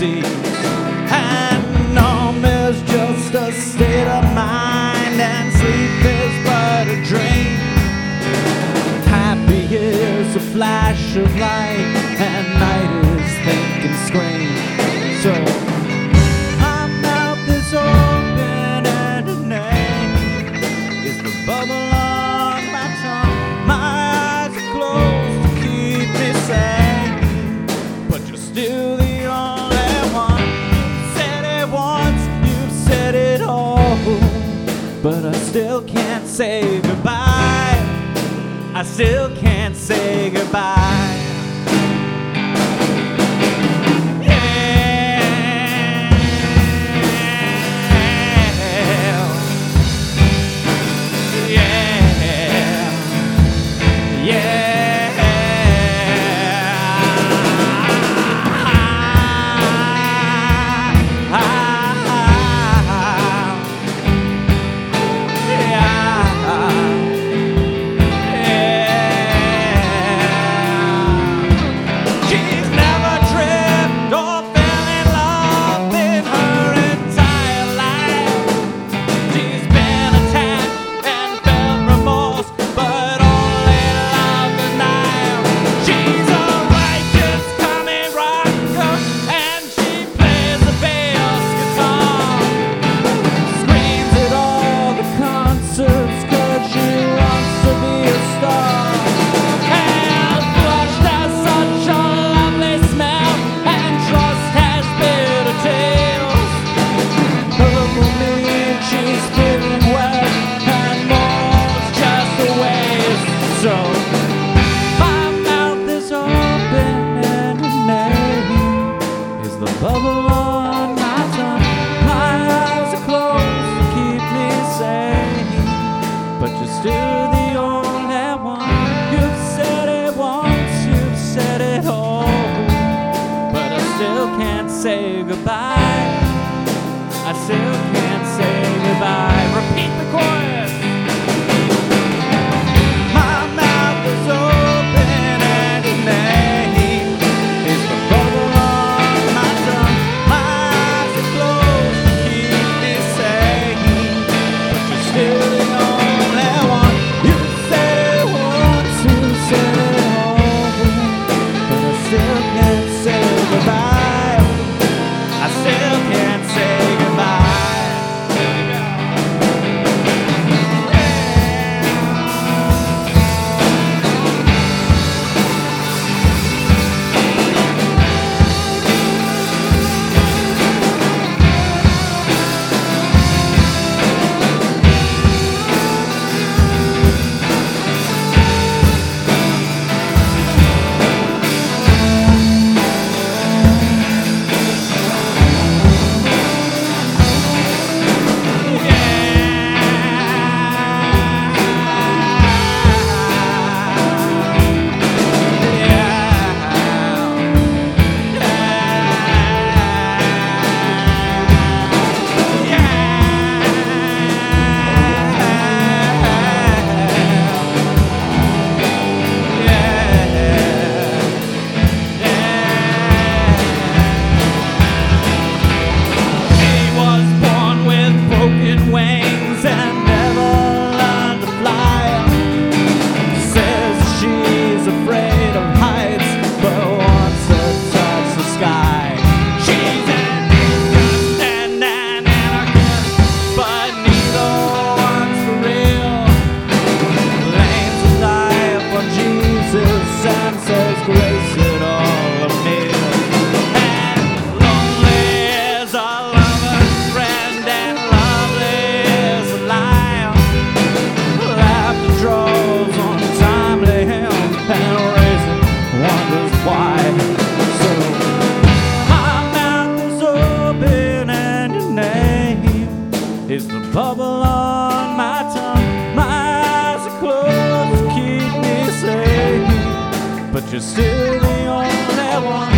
seas. And numb is just a state of mind, and sleep is but a dream. Happy is a flash of light, and night is think and scream. So my mouth is open and a name is the bubble on my tongue. My eyes are closed to keep me sane, but you're still the only one. You've said it once, you've said it all, but I still can't say goodbye. I still can't say goodbye. Bubble on my tongue. My eyes are closed to keep me sane, but you're still the only one. You've said it once, you've said it all, but I still can't say goodbye. I still can't say goodbye. Repeat the chorus. My mouth is open and your name is the bubble on my tongue. My eyes are closed to keep me sane, but you're still the only one. You said it once, you said it all, but I still can't say goodbye. I still can't say goodbye. Is the bubble on my tongue. My eyes are closed to keep me safe, but you're still the only one.